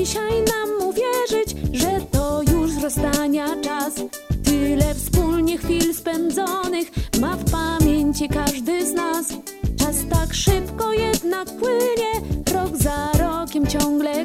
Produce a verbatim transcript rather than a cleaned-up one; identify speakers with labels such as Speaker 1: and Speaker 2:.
Speaker 1: dzisiaj nam uwierzyć, że to już rozstania czas. Tyle wspólnie chwil spędzonych ma w pamięci każdy z nas. Czas tak szybko jednak płynie, rok za rokiem ciągle